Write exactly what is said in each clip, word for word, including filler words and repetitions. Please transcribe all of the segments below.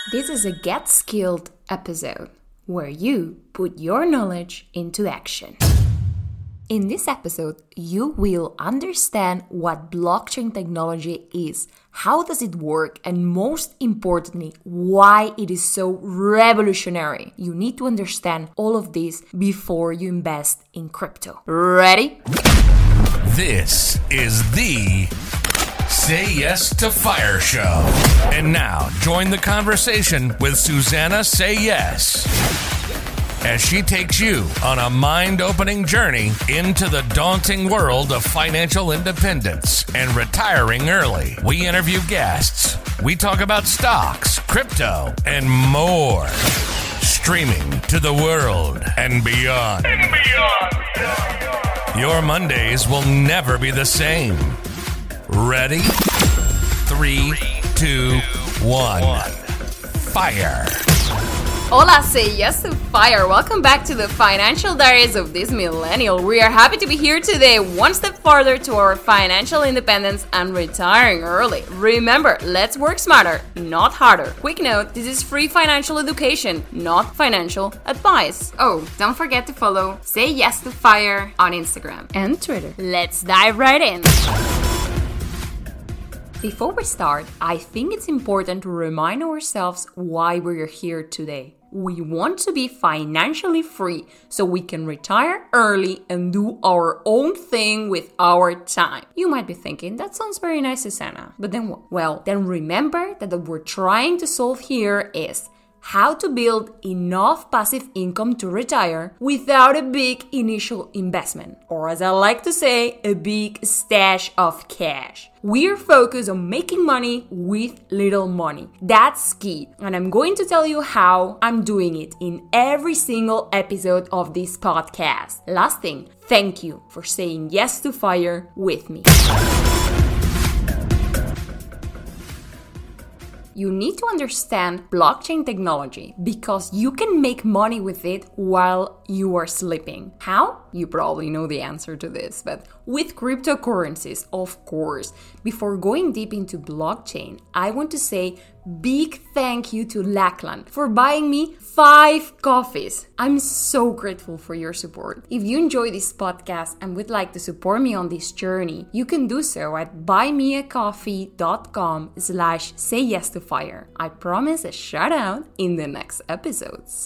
This is a Get Skilled episode where you put your knowledge into action. In this episode, you will understand what blockchain technology is, how does it work, and most importantly, why it is so revolutionary. You need to understand all of this before you invest in crypto. Ready? This is the Say Yes to Fire Show. And now, join the conversation with Susanna Say Yes, as she takes you on a mind-opening journey into the daunting world of financial independence and retiring early. We interview guests. We talk about stocks, crypto, and more. Streaming to the world and beyond. And beyond. Your Mondays will never be the same. Ready? Three, two, one. Fire. Hola, say yes to fire. Welcome back to the Financial Diaries of this Millennial. We are happy to be here today, one step farther to our financial independence and retiring early. Remember, let's work smarter, not harder. Quick note, this is free financial education, not financial advice. Oh, don't forget to follow Say Yes to Fire on Instagram and Twitter. Let's dive right in. Before we start, I think it's important to remind ourselves why we're here today. We want to be financially free so we can retire early and do our own thing with our time. You might be thinking, that sounds very nice, Susanna. But then what? Well, then remember that what we're trying to solve here is how to build enough passive income to retire without a big initial investment, or as I like to say, a big stash of cash. We're focused on making money with little money. That's key. And I'm going to tell you how I'm doing it in every single episode of this podcast. Last thing, thank you for saying yes to fire with me. You need to understand blockchain technology because you can make money with it while you are sleeping. How? You probably know the answer to this, but with cryptocurrencies, of course. Before going deep into blockchain, I want to say big thank you to Lackland for buying me five coffees. I'm so grateful for your support. If you enjoy this podcast and would like to support me on this journey, you can do so at buymeacoffee.com slash say yes to fire. I promise a shout out in the next episodes.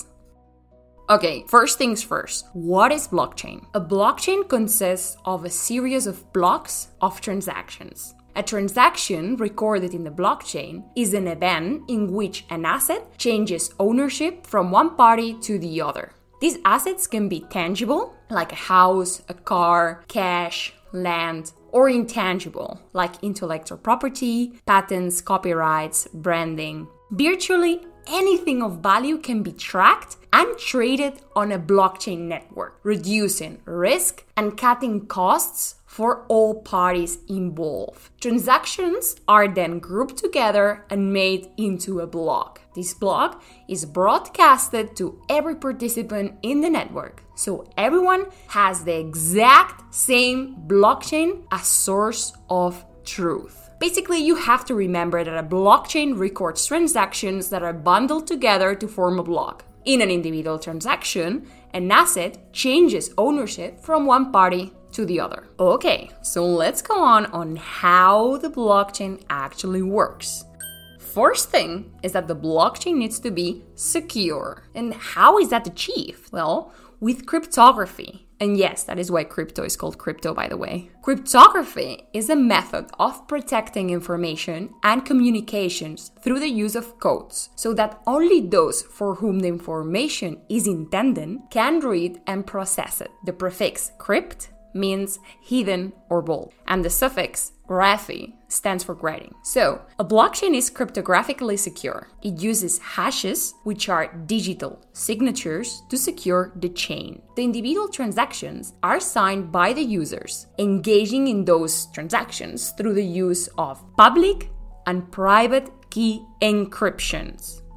Okay, first things first. What is blockchain? A blockchain consists of a series of blocks of transactions. A transaction recorded in the blockchain is an event in which an asset changes ownership from one party to the other. These assets can be tangible, like a house, a car, cash, land, or intangible, like intellectual property, patents, copyrights, branding. Virtually anything of value can be tracked and traded on a blockchain network, reducing risk and cutting costs for all parties involved. Transactions are then grouped together and made into a block. This block is broadcasted to every participant in the network, so everyone has the exact same blockchain as source of truth. Basically, you have to remember that a blockchain records transactions that are bundled together to form a block. In an individual transaction, an asset changes ownership from one party to the other. Okay, so let's go on on how the blockchain actually works. First thing is that the blockchain needs to be secure. And how is that achieved? Well, with cryptography. And yes, that is why crypto is called crypto, by the way. Cryptography is a method of protecting information and communications through the use of codes, so that only those for whom the information is intended can read and process it. The prefix crypt means hidden or vault, and the suffix graphy stands for grading. So, a blockchain is cryptographically secure. It uses hashes, which are digital signatures, to secure the chain. The individual transactions are signed by the users, engaging in those transactions through the use of public and private key encryptions.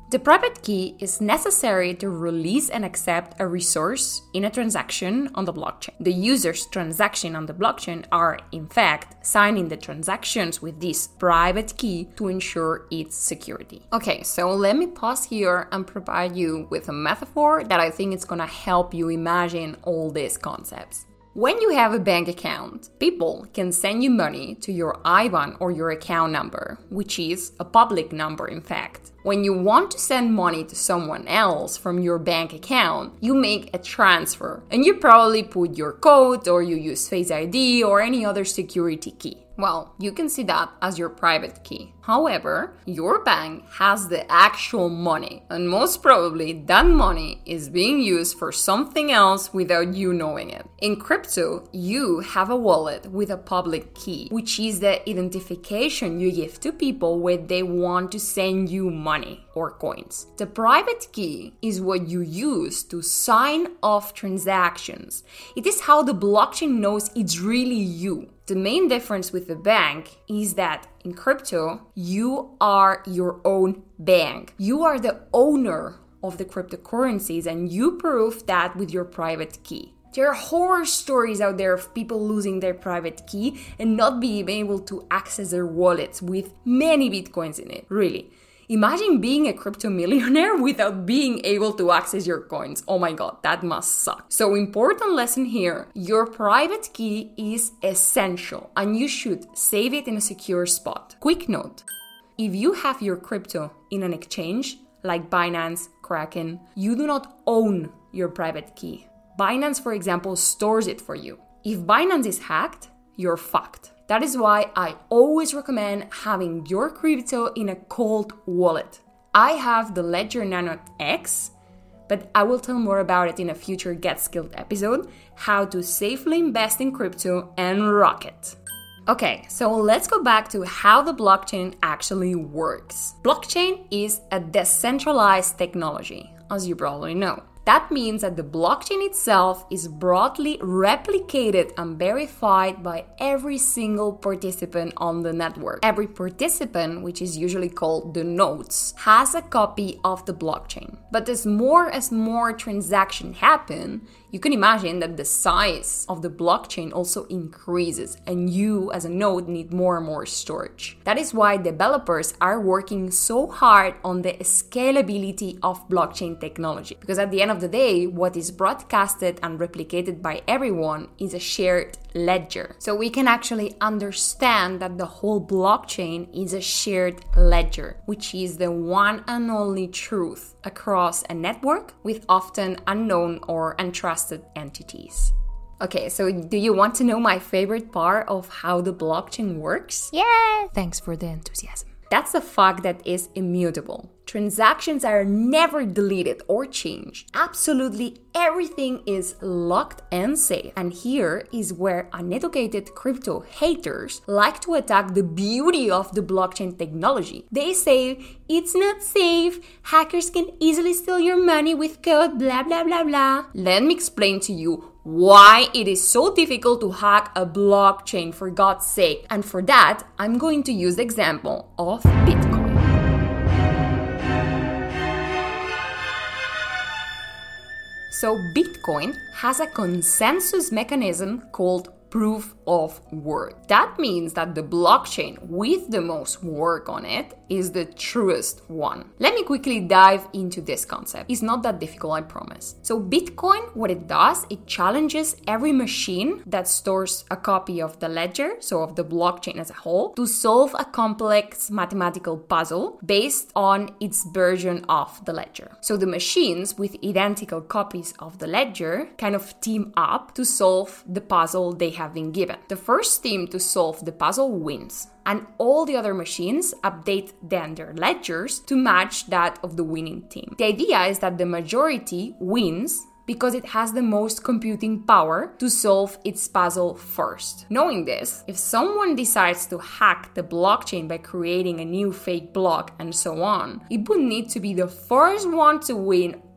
The private key is necessary to release and accept a resource in a transaction on the blockchain. The user's transactions on the blockchain are, in fact, signing the transactions with this private key to ensure its security. Okay, so let me pause here and provide you with a metaphor that I think is going to help you imagine all these concepts. When you have a bank account, people can send you money to your I B A N or your account number, which is a public number in fact. When you want to send money to someone else from your bank account, you make a transfer and you probably put your code or you use Face I D or any other security key. Well, you can see that as your private key. However, your bank has the actual money, and most probably that money is being used for something else without you knowing it. In crypto, you have a wallet with a public key, which is the identification you give to people when they want to send you money or coins. The private key is what you use to sign off transactions. It is how the blockchain knows it's really you. The main difference with the bank is that in crypto, you are your own bank. You are the owner of the cryptocurrencies and you prove that with your private key. There are horror stories out there of people losing their private key and not being able to access their wallets with many bitcoins in it. Really. Imagine being a crypto millionaire without being able to access your coins. Oh my god, that must suck. So important lesson here, your private key is essential and you should save it in a secure spot. Quick note, if you have your crypto in an exchange like Binance, Kraken, you do not own your private key. Binance, for example, stores it for you. If Binance is hacked, you're fucked. That is why I always recommend having your crypto in a cold wallet. I have the Ledger Nano X, but I will tell more about it in a future Get Skilled episode, how to safely invest in crypto and rock it. Okay, so let's go back to how the blockchain actually works. Blockchain is a decentralized technology, as you probably know. That means that the blockchain itself is broadly replicated and verified by every single participant on the network. Every participant, which is usually called the nodes, has a copy of the blockchain. But as more as more transactions happen, you can imagine that the size of the blockchain also increases and you as a node need more and more storage. That is why developers are working so hard on the scalability of blockchain technology. Because at the end of the day, what is broadcasted and replicated by everyone is a shared ledger. So we can actually understand that the whole blockchain is a shared ledger, which is the one and only truth across a network with often unknown or untrusted entities. Okay, so do you want to know my favorite part of how the blockchain works? Yeah! Thanks for the enthusiasm. That's the fact that it's immutable. Transactions are never deleted or changed. Absolutely everything is locked and safe. And here is where uneducated crypto haters like to attack the beauty of the blockchain technology. They say, it's not safe, hackers can easily steal your money with code, blah blah blah blah. Let me explain to you why it is so difficult to hack a blockchain, for God's sake. And for that, I'm going to use the example of Bitcoin. So Bitcoin has a consensus mechanism called proof of work. That means that the blockchain with the most work on it is the truest one. Let me quickly dive into this concept. It's not that difficult, I promise. So Bitcoin, what it does, it challenges every machine that stores a copy of the ledger, so of the blockchain as a whole, to solve a complex mathematical puzzle based on its version of the ledger. So the machines with identical copies of the ledger kind of team up to solve the puzzle they have been given. The first team to solve the puzzle wins, and all the other machines update then their ledgers to match that of the winning team. The idea is that the majority wins because it has the most computing power to solve its puzzle first. Knowing this, if someone decides to hack the blockchain by creating a new fake block and so on, it would need to be the first one to win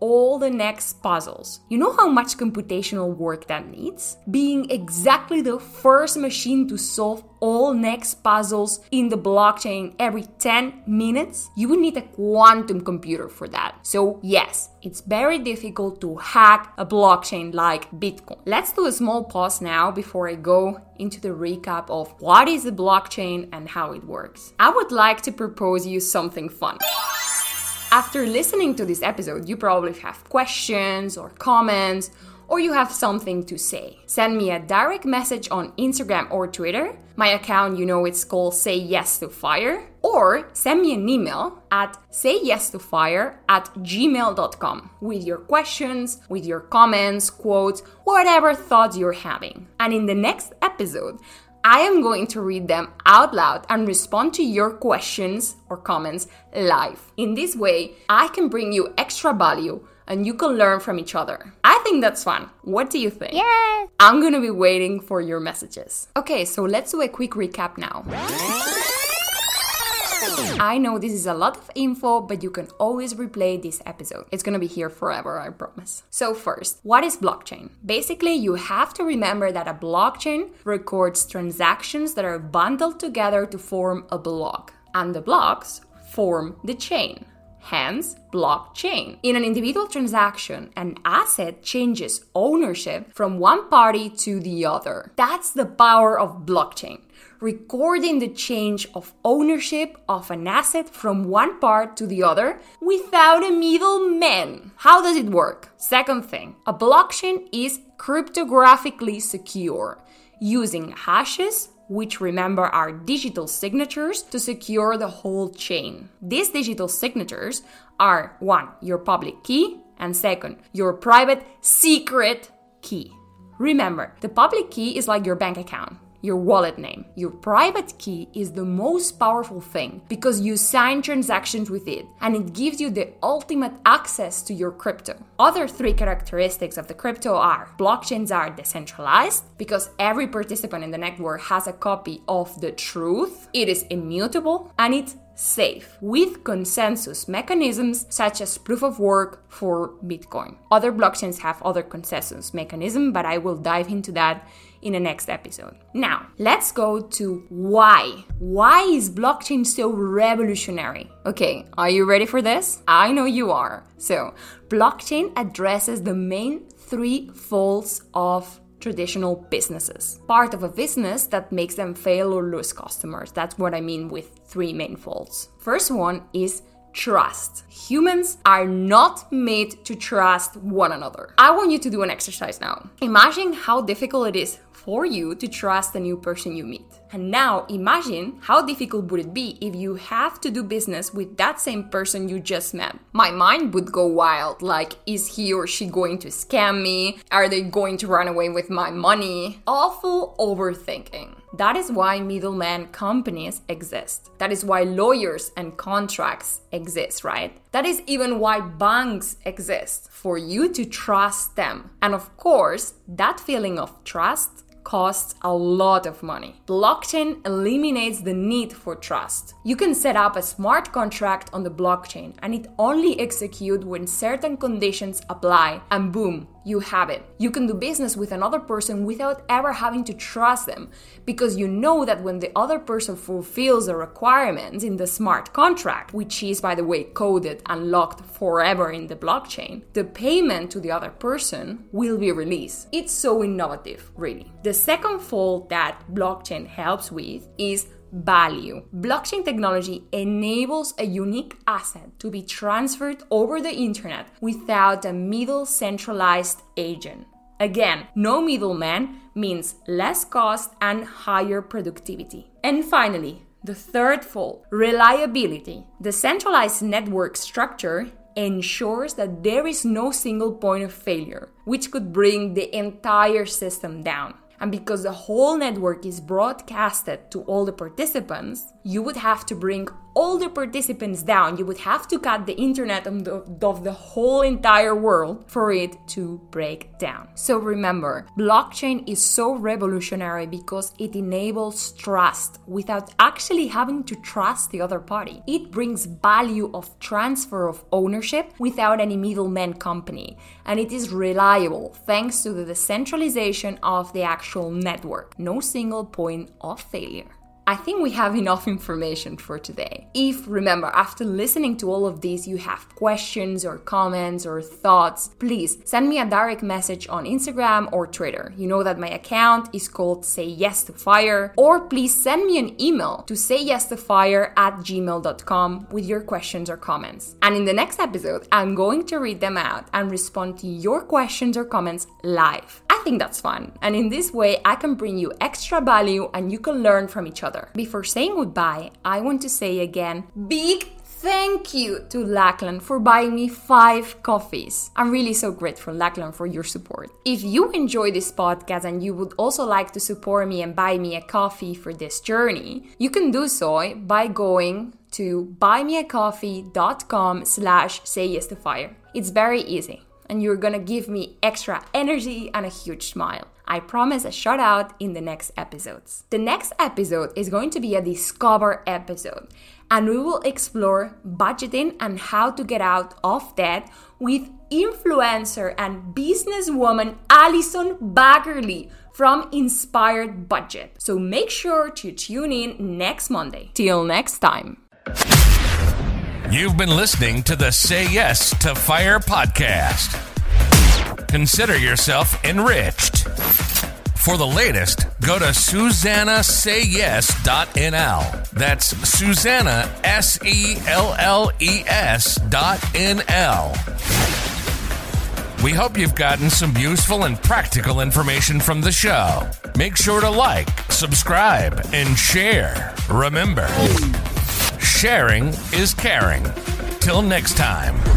all the next puzzles. You know how much computational work that needs? Being exactly the first machine to solve all next puzzles in the blockchain every ten minutes? You would need a quantum computer for that. So yes, it's very difficult to hack a blockchain like Bitcoin. Let's do a small pause now before I go into the recap of what is a blockchain and how it works. I would like to propose you something fun. After listening to this episode, you probably have questions or comments, or you have something to say. Send me a direct message on Instagram or Twitter. My account, you know, it's called Say Yes to Fire. Or send me an email at sayyestofire at gmail dot com with your questions, with your comments, quotes, whatever thoughts you're having. And in the next episode, I am going to read them out loud and respond to your questions or comments live. In this way, I can bring you extra value and you can learn from each other. I think that's fun. What do you think? Yeah! I'm gonna be waiting for your messages. Okay, so let's do a quick recap now. I know this is a lot of info, but you can always replay this episode. It's gonna be here forever, I promise. So first, what is blockchain? Basically, you have to remember that a blockchain records transactions that are bundled together to form a block. And the blocks form the chain. Hence, blockchain. In an individual transaction, an asset changes ownership from one party to the other. That's the power of blockchain. Recording the change of ownership of an asset from one part to the other without a middleman. How does it work? Second thing, a blockchain is cryptographically secure, using hashes, which remember are digital signatures, to secure the whole chain. These digital signatures are one, your public key, and second, your private secret key. Remember, the public key is like your bank account, your wallet name. Your private key is the most powerful thing because you sign transactions with it and it gives you the ultimate access to your crypto. Other three characteristics of the crypto are blockchains are decentralized because every participant in the network has a copy of the truth, it is immutable, and it's safe with consensus mechanisms such as proof of work for Bitcoin. Other blockchains have other consensus mechanisms, but I will dive into that in the next episode. Now, let's go to why. Why is blockchain so revolutionary? Okay, are you ready for this? I know you are. So, blockchain addresses the main three faults of traditional businesses. Part of a business that makes them fail or lose customers. That's what I mean with three main faults. First one is trust. Humans are not made to trust one another. I want you to do an exercise now. Imagine how difficult it is for you to trust a new person you meet. And now imagine how difficult would it be if you have to do business with that same person you just met. My mind would go wild, like, is he or she going to scam me? Are they going to run away with my money? Awful overthinking. That is why middleman companies exist. That is why lawyers and contracts exist, right? That is even why banks exist, for you to trust them. And of course, that feeling of trust costs a lot of money. Blockchain eliminates the need for trust. You can set up a smart contract on the blockchain and it only executes when certain conditions apply, and boom, you have it. You can do business with another person without ever having to trust them because you know that when the other person fulfills the requirements in the smart contract, which is, by the way, coded and locked forever in the blockchain, the payment to the other person will be released. It's so innovative, really. The second fault that blockchain helps with is value. Blockchain technology enables a unique asset to be transferred over the internet without a middle centralized agent. Again, no middleman means less cost and higher productivity. And finally, the third fault, reliability. The centralized network structure ensures that there is no single point of failure, which could bring the entire system down. And because the whole network is broadcasted to all the participants, you would have to bring all the participants down, you would have to cut the internet of the, of the whole entire world for it to break down. So remember, blockchain is so revolutionary because it enables trust without actually having to trust the other party. It brings value of transfer of ownership without any middleman company, and it is reliable thanks to the decentralization of the actual network. No single point of failure. I think we have enough information for today. If, remember, after listening to all of this, you have questions or comments or thoughts, please send me a direct message on Instagram or Twitter. You know that my account is called Say Yes to Fire. Or please send me an email to say yes to fire at gmail dot com with your questions or comments. And in the next episode, I'm going to read them out and respond to your questions or comments live. I think that's fun. And in this way, I can bring you extra value and you can learn from each other. Before saying goodbye, I want to say again, big thank you to Lachlan for buying me five coffees. I'm really so grateful, Lachlan, for your support. If you enjoy this podcast and you would also like to support me and buy me a coffee for this journey, you can do so by going to buymeacoffee.com slash say yes to fire. It's very easy, and you're gonna give me extra energy and a huge smile. I promise a shout out in the next episodes. The next episode is going to be a Discover episode, and we will explore budgeting and how to get out of debt with influencer and businesswoman Alison Baggerly from Inspired Budget. So make sure to tune in next Monday. Till next time. You've been listening to the Say Yes to Fire podcast. Consider yourself enriched. For the latest, go to Susanna Say Yes dot N L. That's Susanna, S E L L E S dot N L. We hope you've gotten some useful and practical information from the show. Make sure to like, subscribe, and share. Remember, sharing is caring. Till next time.